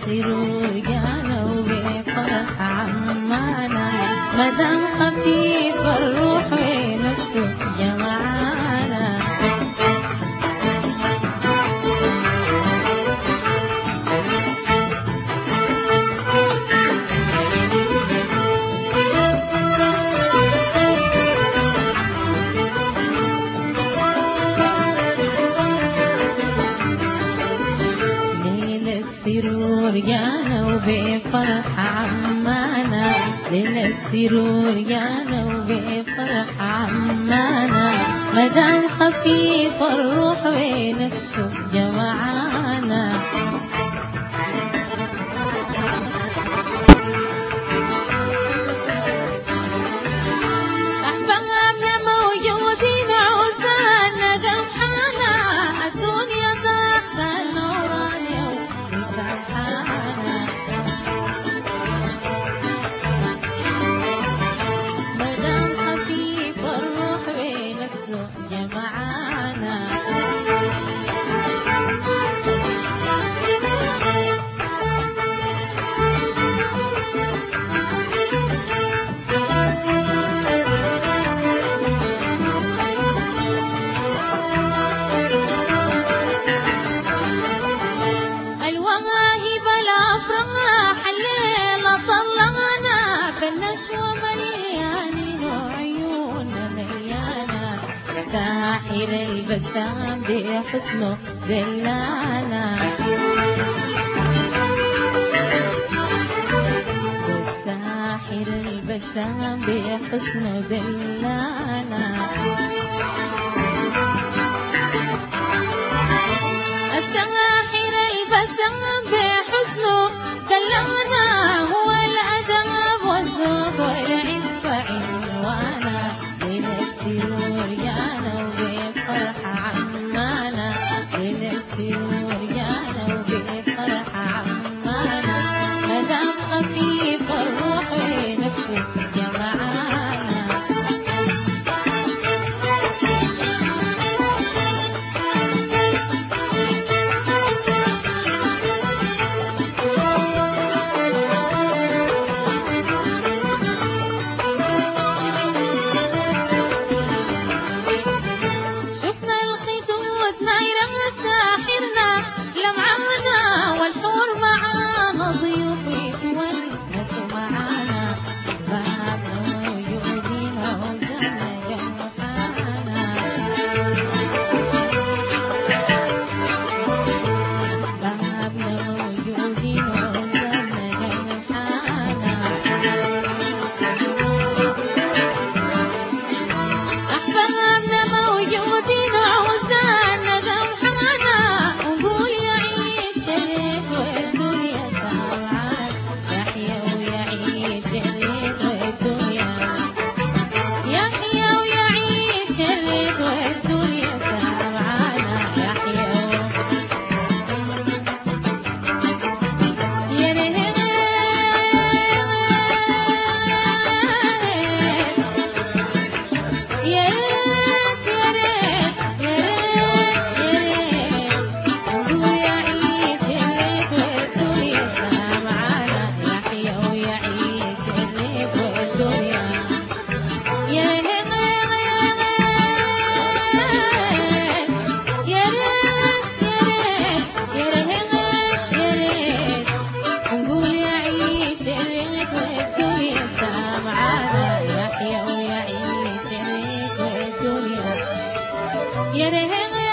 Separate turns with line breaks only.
للسرور جانا وبفرح عمانا، مدام خفيف الروح ونفسه جمعانا. للسرور جانا وبفرح عمانا، للسرور جانا وبفرح عمانا، مدام خفيف الروح ونفسه جمعانا. أحبابنا موجودين عزانا قمحانا، الدنيا تحت النورانية وسبحانا، مدام خفيف الروح ونفسه جمعانا. الوهاهب الأفراح الليلة طلعنا، بالنشوة مليانين وعيوننا مليانة، ساحر البسام بحسنه دلانا، ساحر البسام بحسنه دلانا. الساحر البسام بحسنه دلعنا، هو الأدب والذوق والعفة عنوانا، للسرور جانا وبفرح عمانا، للسرور جانا وبفرح عمانا، مدام خفيف الروح ونفسه جمعانا. يا ريت